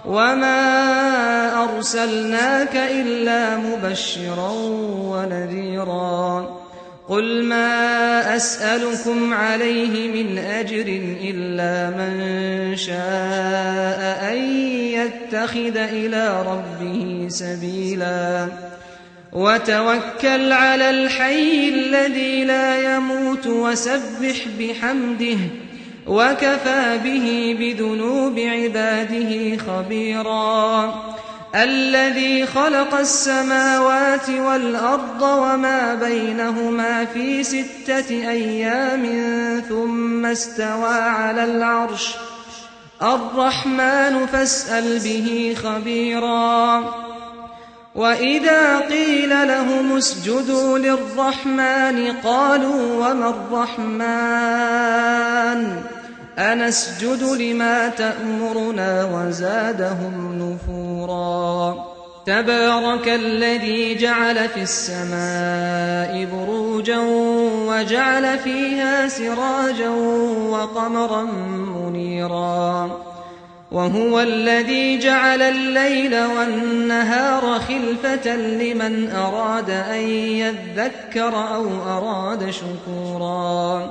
وما أرسلناك إلا مبشرا ونذيرا قل ما أسألكم عليه من أجر إلا من شاء أن يتخذ إلى ربه سبيلا وتوكل على الحي الذي لا يموت وسبح بحمده وكفى به بذنوب عباده خبيرا الذي خلق السماوات والأرض وما بينهما في 6 أيام ثم استوى على العرش الرحمن فاسأل به خبيرا وإذا قيل لهم اسجدوا للرحمن قالوا وما الرحمن أنسجد لما تأمرنا وزادهم نفورا تبارك الذي جعل في السماء بروجا وجعل فيها سراجا وقمرا منيرا وهو الذي جعل الليل والنهار خلفة لمن أراد أن يذكر أو أراد شكورا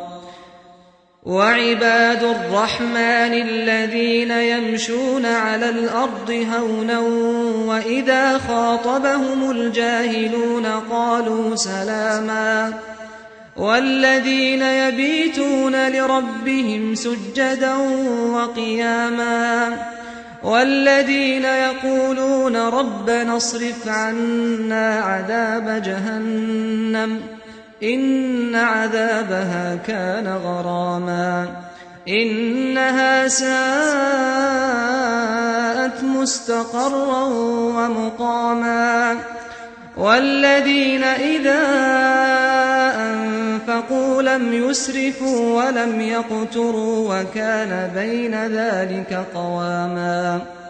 وعباد الرحمن الذين يمشون على الأرض هونا وإذا خاطبهم الجاهلون قالوا سلاما والذين يبيتون لربهم سجدا وقياما والذين يقولون ربنا اصرف عنا عذاب جهنم إن عذابها كان غراما إنها ساءت مستقرا ومقاما والذين إذا أنفقوا لم يسرفوا ولم يقتروا وكان بين ذلك قواما